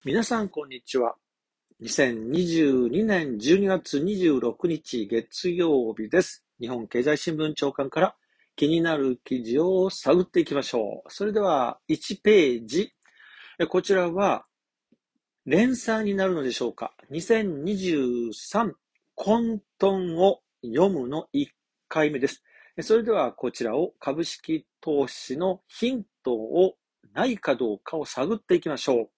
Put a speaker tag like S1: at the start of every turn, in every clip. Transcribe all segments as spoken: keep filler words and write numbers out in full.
S1: 皆さん、こんにちは。にせんにじゅうにねんじゅうにがつにじゅうろくにち月曜日です。日本経済新聞長官から気になる記事を探っていきましょう。それではいちページ。こちらは連載になるのでしょうか。にせんにじゅうさん混沌を読むのいっかいめです。それではこちらを株式投資のヒントをないかどうかを探っていきましょう。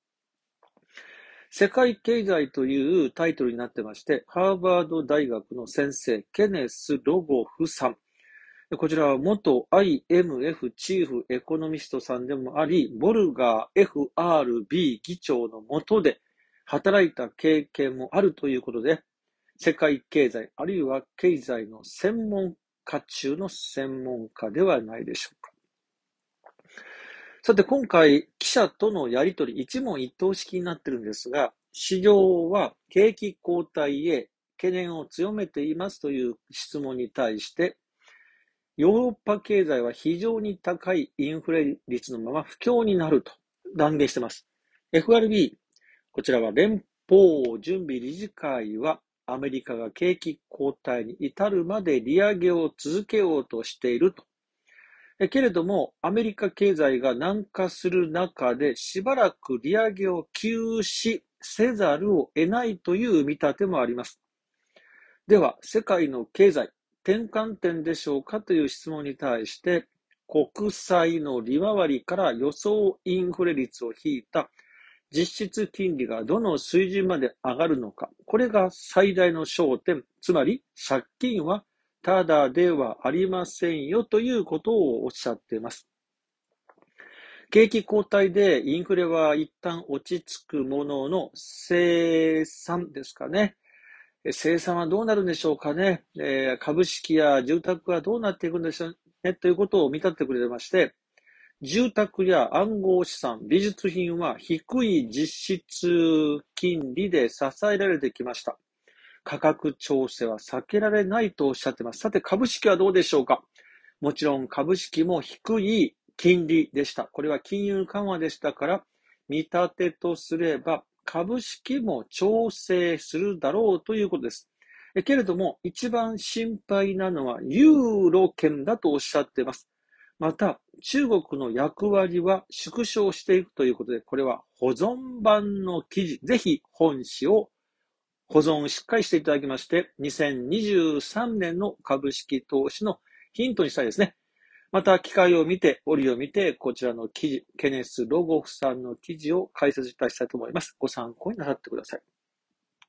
S1: 世界経済というタイトルになってまして、ハーバード大学の先生、ケネス・ロゴフさん。こちらは元 アイエムエフ チーフエコノミストさんでもあり、ボルガー エフアールビー 議長の下で働いた経験もあるということで、世界経済あるいは経済の専門家中の専門家ではないでしょうか。さて今回、記者とのやりとり、一問一答式になっているんですが、市場は景気後退へ懸念を強めていますという質問に対して、ヨーロッパ経済は非常に高いインフレ率のまま不況になると断言しています。エフアールビー、こちらは連邦準備理事会はアメリカが景気後退に至るまで利上げを続けようとしていると。けれども、アメリカ経済が軟化する中で、しばらく利上げを休止せざるを得ないという見立てもあります。では、世界の経済、転換点でしょうかという質問に対して、国債の利回りから予想インフレ率を引いた実質金利がどの水準まで上がるのか、これが最大の焦点、つまり借金はただではありませんよということをおっしゃっています。景気後退でインフレは一旦落ち着くものの生産ですかね。生産はどうなるんでしょうかね。えー、株式や住宅はどうなっていくんでしょうねということを見立ててくれてまして、住宅や暗号資産、美術品は低い実質金利で支えられてきました。価格調整は避けられないとおっしゃっています。さて、株式はどうでしょうか。もちろん株式も低い金利でした。これは金融緩和でしたから、見立てとすれば株式も調整するだろうということです。けれども、一番心配なのはユーロ圏だとおっしゃっています。また、中国の役割は縮小していくということで、これは保存版の記事、ぜひ本誌を保存をしっかりしていただきまして、にせんにじゅうさんねんの株式投資のヒントにしたいですね。また、機会を見て、折を見て、こちらの記事、ケネス・ロゴフさんの記事を解説いたしたいと思います。ご参考になさってください。